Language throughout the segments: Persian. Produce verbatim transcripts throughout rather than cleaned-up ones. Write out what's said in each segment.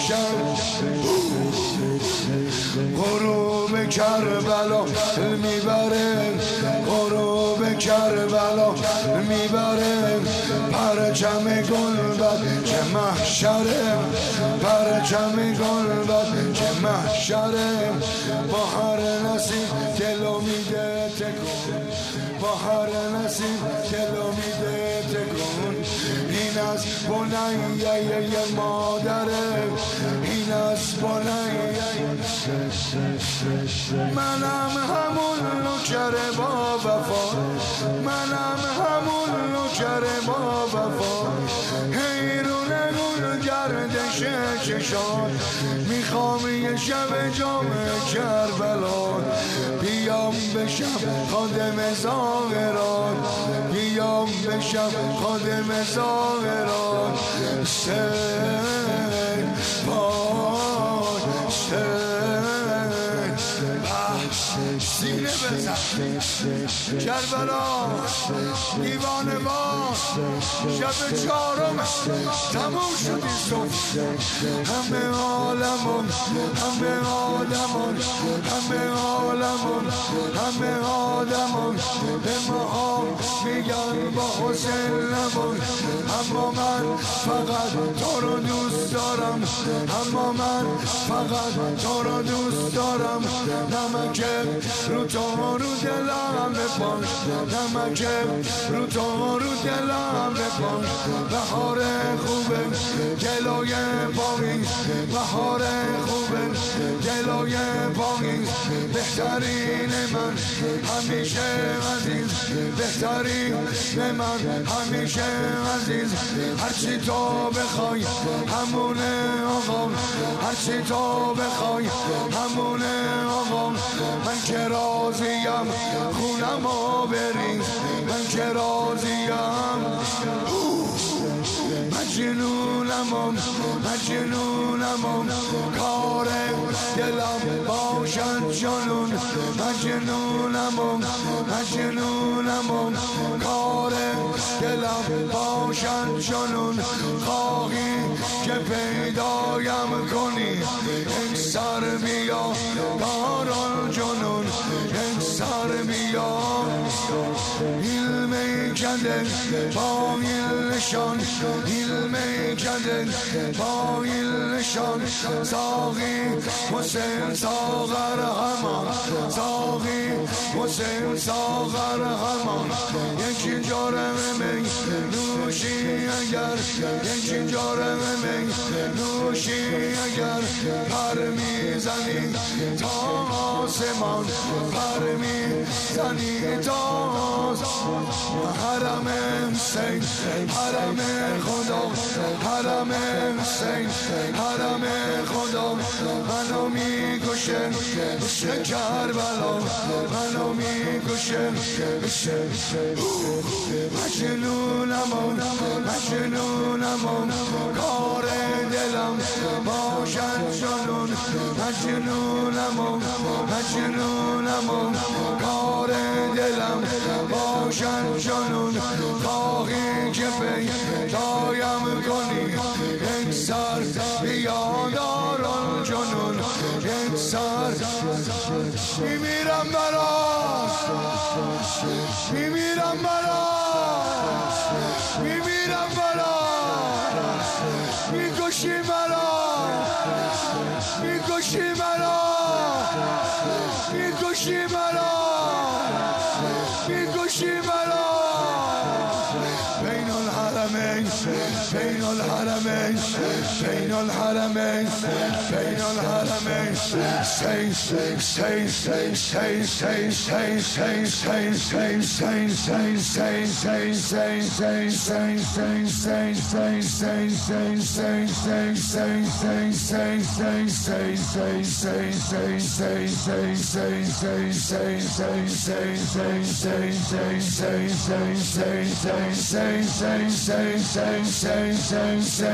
باشم. غروب کربلا میبره، غروب کربلا میبره، پرچم گلبد که محشره، پرچم گلبد که محشره. با هر نسیم دلو میده تکون، با هر نسیم دلو میده تکون. این از بنیه مادره، این از بنیه. منم همون نوکر با وفا، منم همون نوکر با وفا. حیرون گل گردش چشان، میخوام یه شب جام کربلا. بیام بشم خادم زاهران، بیام بشم خادم زاهران. سین پای سین سینه بزن کربلا، دیوانه ما شب چهارم تموم شدی صبح. همه عالمون، همه عالمون، همه عالمون، همه آدمون به ما میگن با حسین نمون. اما من فقط تو رو دوست دارم، اما من فقط تو رو دوست دارم. نمک رو تو رو دلم بپاش، نمک رو تو رو دلم بپاش. بهار خوبه جلوی باقی، بهار خوبه جلوی باقی. بهترین من همیشه عزیز، بهترین من همیشه عزیز. هرچی تو بخوای همونه آقا، هرچی تو بخوای همونه آقا. من که راضیم خونمو بری، من که راضیم. مجنونمم مجنونمم کار دلم باشد جنون. مجنونمم مجنونمم کار دلم باشد جنون. خواهی که پیدایم کنی یک سر بیا دارال جنون، یک سر بیا. علم کده با علشان، علم کده با علشان. ساقی حسین ساغر همان، ساقی حسین ساغر همان. یکی جارم می نوشی اگر، یکی جارم می نوشی اگر. پر میزنی تا آسمان، پر میزنی تا آسمان. حرم حسین، حرم خدا، حرم حسین، حرم خدا. منو میکشه عشق کربلا، منو میکشه مجنونمم مجنونمم کار دلم باشد جنون. مجنونمم مجنونمم کار دلم باشد جنون. خواهی که پیدایم کنی یک سر بیا دارال جنون، یک سر. میمیرم برات، میمیرم برات، میمیرم برات. میکشی برات، میکشی برات، میکشی برات، میکشی برات. بین الحرمین، بین الحرمین، بین الحرمین، بین الحرمین. سی سی سی سی سی سی سی سی سی سی سی سی سی سی سی سی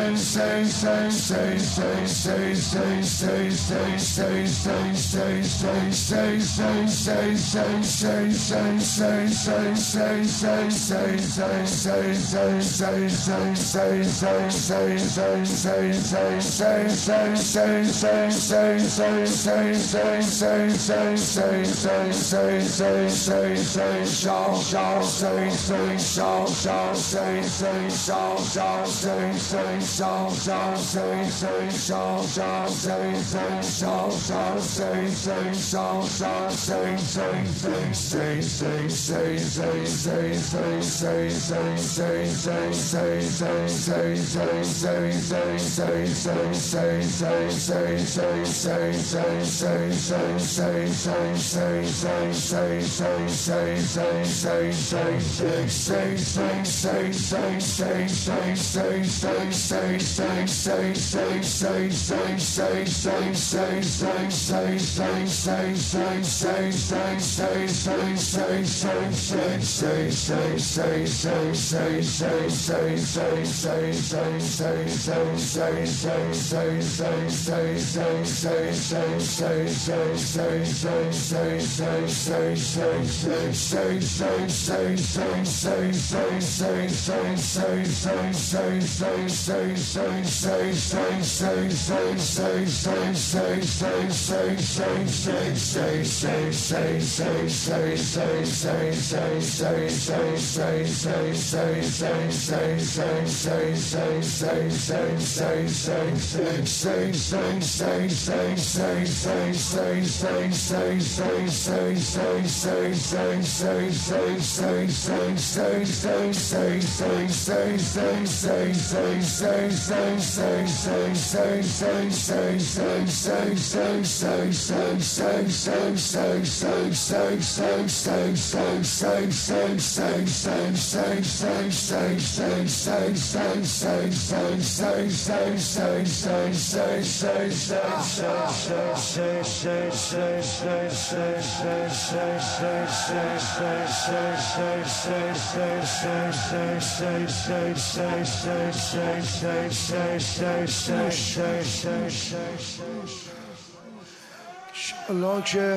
الله که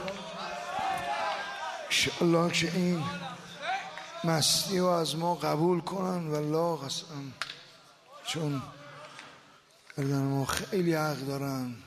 الله که این مستی رو از ما قبول کنن والله قسم، چون بدن ما خیلی حق دارن،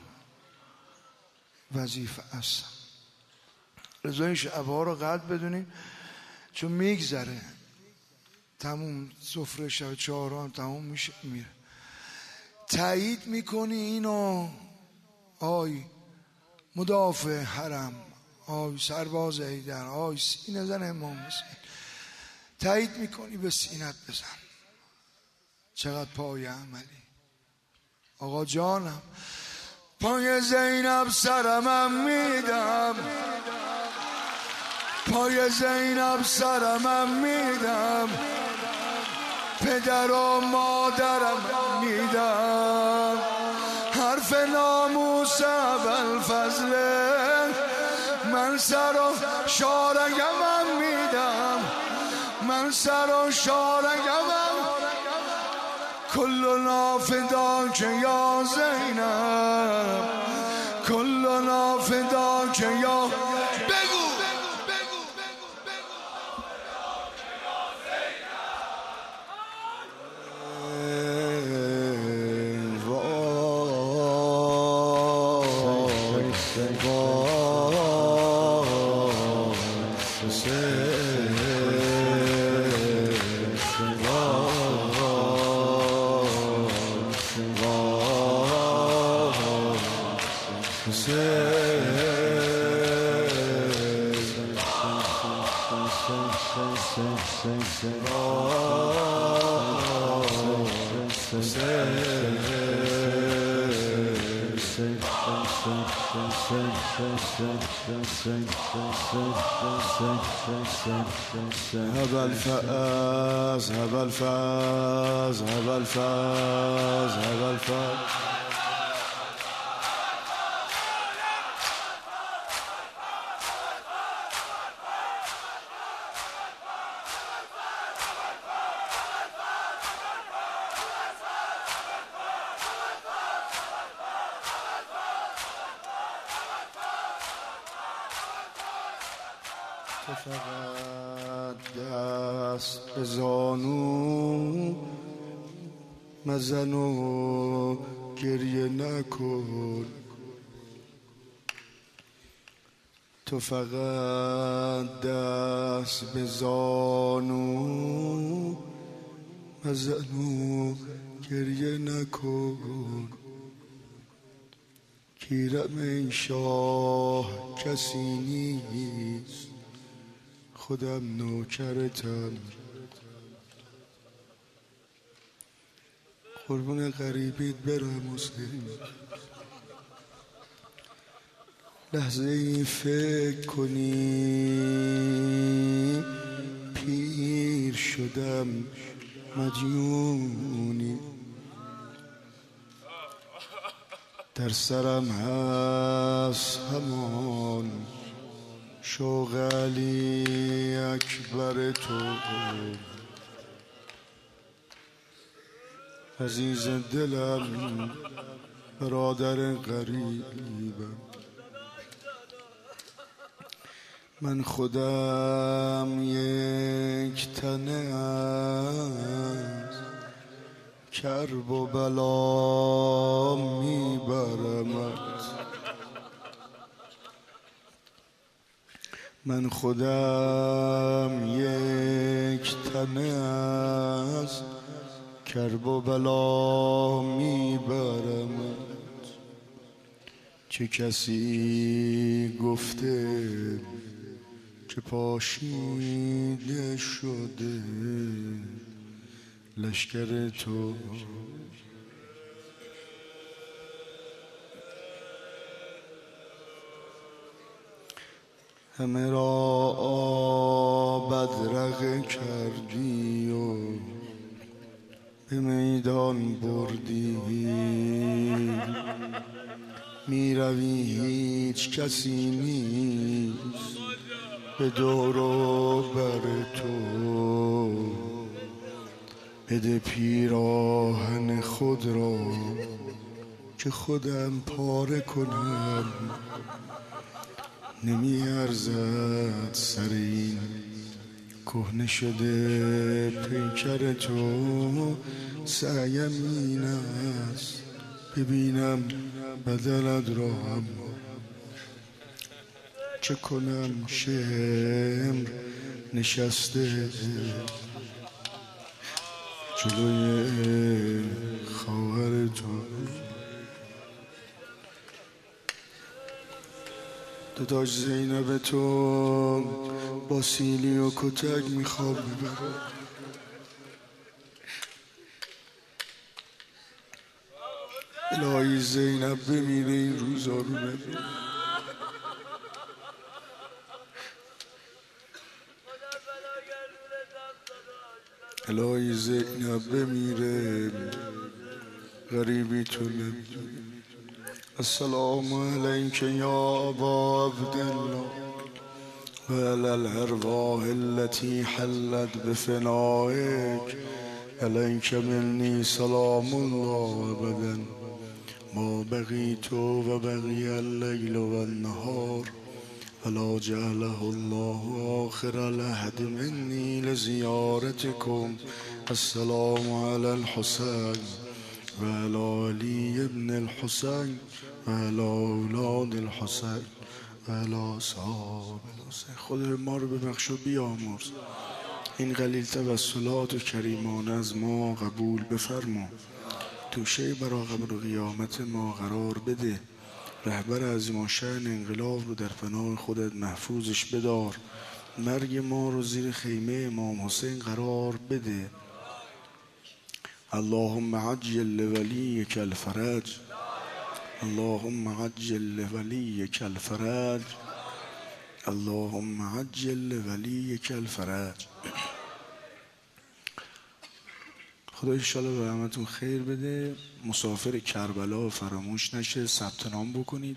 وظیفه است. رضای شبها رو قدر بدونیم چون میگذره، تموم سفره شب چهارم تموم میشه میره. تایید میکنی اینو آی مدافع حرم، آی سرباز حیدر، آی سینه زن امام حسین، تایید میکنی به سینت بزن. چقدر پای عملی آقا جانم. پای زینب سرمم میدم، پای زینب سرمم میدم، پدر و مادرم میدم، حرف ناموس ابوالفضل من سر و شارگمم میدم، من سر و شارگمم، کلنا فداک یا زینب، کلنا فداک یا بگو هب الفاز هب الفاز هب الفاز هب الفاز. تو فقط دست به زانو مزن و گریه نکن، تو فقط دست به زانو مزن و گریه نکن. گیرم ای شاه کسی نیست، خودم نوکرتم، قربون غریبیت برم حسین. لحظه ای فکر کنی پیر شدم مجنونی، در سرم هست همان شوق علی اکبر تو. عزیز دلم برادر غریبم، من خودم یک تنه از کرب و بلا میبرمت، من خودم یک تنه از کرب و بلا میبرمت. چه کسی گفته که پاشیده شده لشکر تو، همه را بدرقه کردی و به میدان بردی، می روی هیچ کسی نیست به دور و بر تو. بده پیراهن خود را که خودم پاره کنم، نمی ارزد سر این کهنه شده پیکر تو. سعیم این است ببینم بدنت را، اما چه کنم شمر نشسته جلوی خواهر تو. داداش زینب تو با سیلی و کتک میخواب ببره، الهی زینب بمیره این روزا رو نبینه. الهی زینب بمیره غریبی تو نبینه. السلام علیک یا ابا عبدالله و علی الارواح التي حلت بفنائک، علیک منی سلام الله ابدا ما بقیت و بقی اللیل و النهار ولا جعله الله آخر العهد منی لزیارتکم. السلام علی الحسین و علی علی ابن الحسین و علی اولاد الحسین و علی اصحاب الحسین. خود ما رو ببخش و بیامرز، این قلیل توسلات و کریمانه از ما قبول بفرما، توشه برای قبر و قیامت ما قرار بده، رهبر عظیم الشأن انقلاب رو در پناه خودت محفوظش بدار، مرگ ما رو زیر خیمه امام حسین قرار بده. اللهم عجل لولیک الفرج، اللهم عجل لولیک الفرج، اللهم عجل لولیک الفرج. خدا انشالله به همتون خیر بده. مسافر کربلا فراموش نشه ثبت نام بکنید.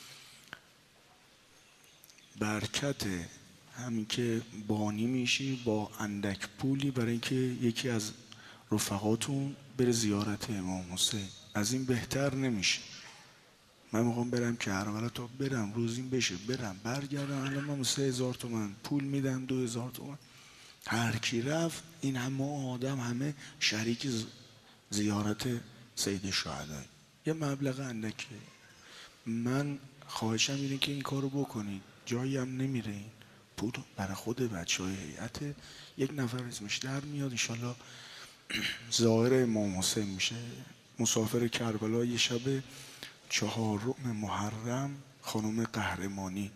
برکت همین که بانی میشی با اندک پولی برای اینکه یکی از رفقاتون بره زیارت امام حسین، از این بهتر نمیشه. من میخوام برم کربلا تا برم روزیم بشه برم برگردم. الان من سه هزار تومن پول میدم، دو هزار تومن. هر کی رفت این همه آدم همه شریک زیارت سید الشهدا، یه مبلغ اندکی. من خواهشم اینه که این کارو بکنید، جایی هم نمیره. این پول برای خود بچه های هیئت، یک نفر اسمش در میاد انشالله ظاهر امام حسین میشه. مسافر کربلا یه شب چهارم محرم خانم قهرمانی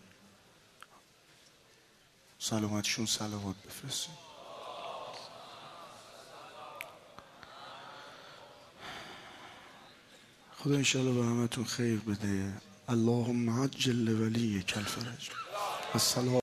سلامتشون صلوات بفرستیم. خدا انشالله به همتون خیر بده. اللهم عجل لولیک الفرج. السلام